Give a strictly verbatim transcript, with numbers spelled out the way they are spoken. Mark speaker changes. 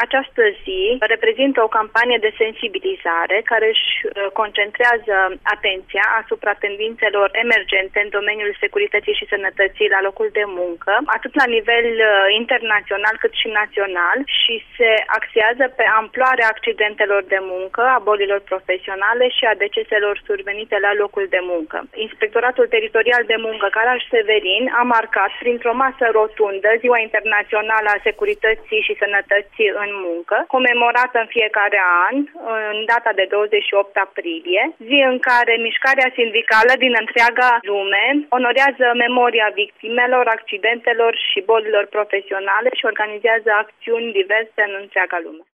Speaker 1: Această zi reprezintă o campanie de sensibilizare care își concentrează atenția asupra tendințelor emergente în domeniul securității și sănătății la locul de muncă, atât la nivel internațional cât și național, și se axează pe amploarea accidentelor de muncă, a bolilor profesionale și a deceselor survenite la locul de muncă. Inspectoratul Teritorial de Muncă Caraș-Severin a marcat printr-o masă rotundă Ziua Internațională a Securității și Sănătății în Muncă, comemorată în fiecare an, în data de douăzeci și opt aprilie, zi în care mișcarea sindicală din întreaga lume onorează memoria victimelor, accidentelor și bolilor profesionale și organizează acțiuni diverse în întreaga lume.